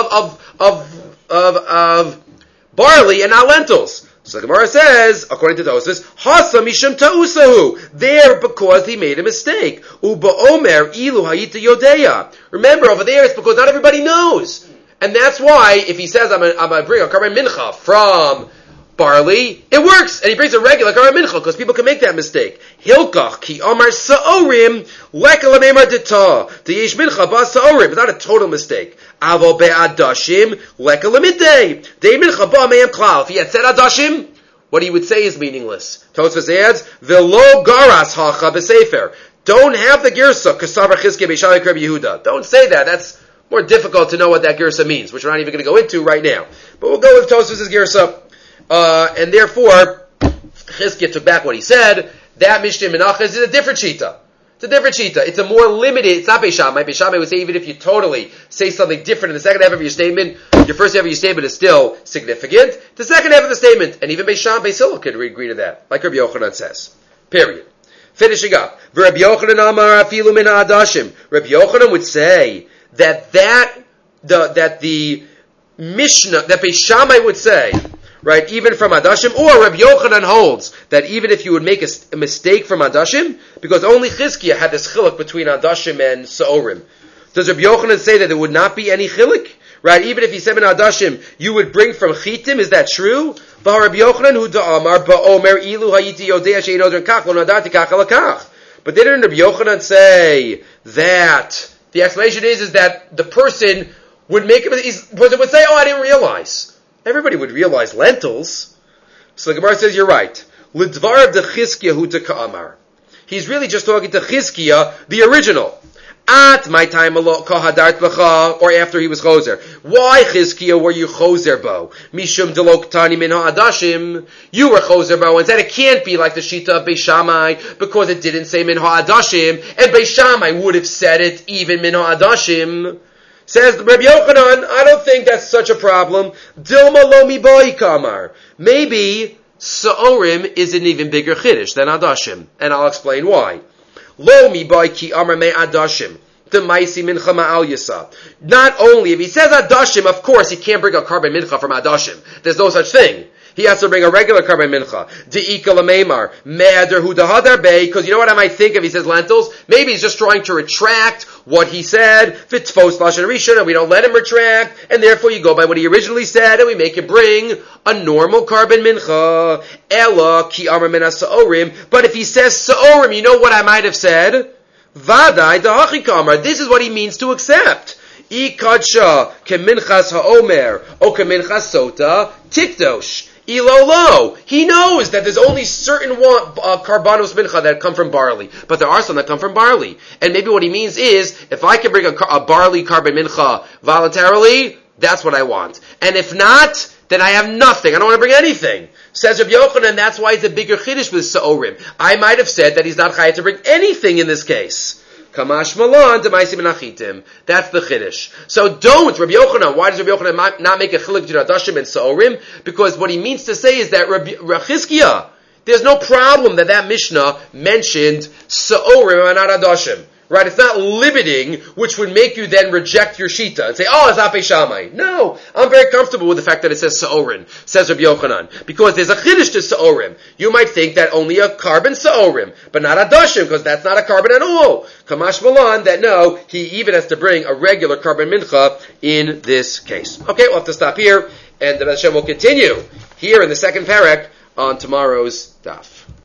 of barley and not lentils? So the Gemara says, according to Tosfos, hasam mishum ta'usahu. There, because he made a mistake. Uba omer ilu hayita yodeya. Remember, over there, it's because not everybody knows. And that's why, if he says, I'm going to bring a carbon mincha from barley, it works. And he brings a regular carbon mincha, because people can make that mistake. Hilkach ki amar sa'orim lekalamemar dita. T'yesh mincha ba sa'orim. It's not a total mistake. Avo be'adashim lekalamidei. Dey mincha ba me'em klal. If he had said adashim, what he would say is meaningless. Tosfos adds, V'lo garas hacha b'sefer. Don't have the girsa, kasavar chizkiah b'shalei kreb Yehuda. Don't say that. That's more difficult to know what that girsa means, which we're not even going to go into right now. But we'll go with Tosfos' girsa. And therefore, Chizkiah took back what he said. That Mishnah Menachos is a different shita. It's a different shita. It's a more limited, it's not Beis Shammai. Beis Shammai would say even if you totally say something different in the second half of your statement, your first half of your statement is still significant. The second half of the statement, and even Beis Shammai, Beis Hillel could agree to that, like Rabbi Yochanan says. Period. Finishing up. Rabbi Yochanan Amar afilu min ha'adashim. Rabbi Yochanan would say that the Mishnah, that Beis Shammai would say, right, even from Adashim, or Rabbi Yochanan holds that even if you would make a mistake from Adashim, because only Chizkiah had this chiluk between Adashim and Sa'orim. Does Rabbi Yochanan say that there would not be any chiluk? Right, even if he said in Adashim, you would bring from Chitim, is that true? But didn't Rabbi Yochanan say that the explanation is that the person would make it, person would say, I didn't realize. Everybody would realize lentils. So the Gemara says, you're right. L'dvar de Chizkiah hu de ka'amar. He's really just talking to Chizkiah, the original. At my time kahadart b'cha, or after he was choser. Why Chizkiah were you choser bo? Mishum deloktani min ha'adashim. You were choser bo, and said it can't be like the shita of Beis Shammai, because it didn't say min ha'adashim, and Beis Shammai would have said it even min ha'adashim. Says Rabbi Yochanan, I don't think that's such a problem. Dilma lo mi boi kamar. Maybe Sa'orim is an even bigger chiddush than Adashim, and I'll explain why. Lo mi boi ki amar me Adashim. The maisi mincha ma'al yisa. Not only, if he says Adashim, of course he can't bring a carbon mincha from Adashim. There's no such thing. He has to bring a regular carbon mincha. De'ika l'meimar. Me'ader hu dahadar bei. Because you know what I might think if he says lentils? Maybe he's just trying to retract what he said. V'tfos lashon rishon, and we don't let him retract. And therefore you go by what he originally said, and we make it bring a normal carbon mincha. Ella ki amar min ha'sa'orim. But if he says sa'orim, you know what I might have said? Vadai dahachi kamar. This is what he means to accept. I kadsha keminchas haomer o keminchas sota tikdosh. Ilolo. He knows that there's only certain karbanos mincha that come from barley, but there are some that come from barley. And maybe what he means is, if I can bring a barley carbon mincha voluntarily, that's what I want. And if not, then I have nothing. I don't want to bring anything. Says Rabbi Yochanan, that's why it's a bigger chiddush with Sa'orim. I might have said that he's not chayav to bring anything in this case. Kamash malan demaisim menachitim. That's the chiddush. So don't, Rabbi Yochanan. Why does Rabbi Yochanan not make a chiluk between Hadashim and Sa'orim? Because what he means to say is that Rabbi Chizkiah, there's no problem that Mishnah mentioned Sa'orim and not Hadashim. Right? It's not limiting, which would make you then reject your shita and say, oh, it's Ape Shammai. No, I'm very comfortable with the fact that it says Sa'orim, says Rabbi Yochanan, because there's a chiddush to Sa'orim. You might think that only a carbon Sa'orim, but not Hadashim, because that's not a carbon at all. Kamash Malan, that no, he even has to bring a regular carbon mincha in this case. Okay, we'll have to stop here, and the Hashem will continue here in the second parak on tomorrow's daf.